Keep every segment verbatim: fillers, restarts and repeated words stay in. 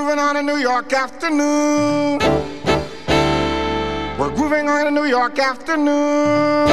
grooving on a New York afternoon. We're grooving on a New York afternoon.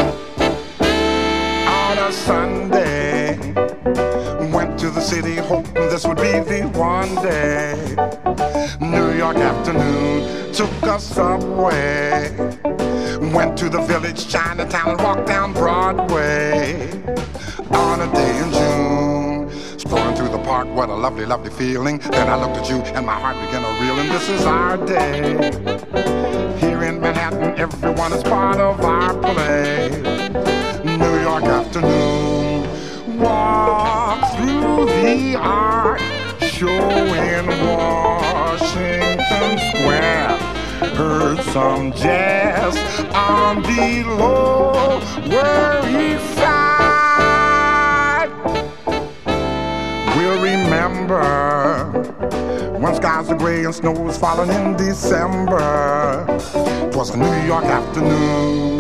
On a Sunday, went to the city hoping this would be the one day. New York afternoon, took a subway. Went to the village, Chinatown, and walked down Broadway. On a day in June, strolling through the park, what a lovely, lovely feeling. Then I looked at you and my heart began to reel, and this is our day. Here in Manhattan, everyone is part of our play. New York afternoon, walk through the art show in Washington Square. Heard some jazz on the Lower East Side. We'll remember when skies are gray and snow is falling in December. 'Twas a New York afternoon.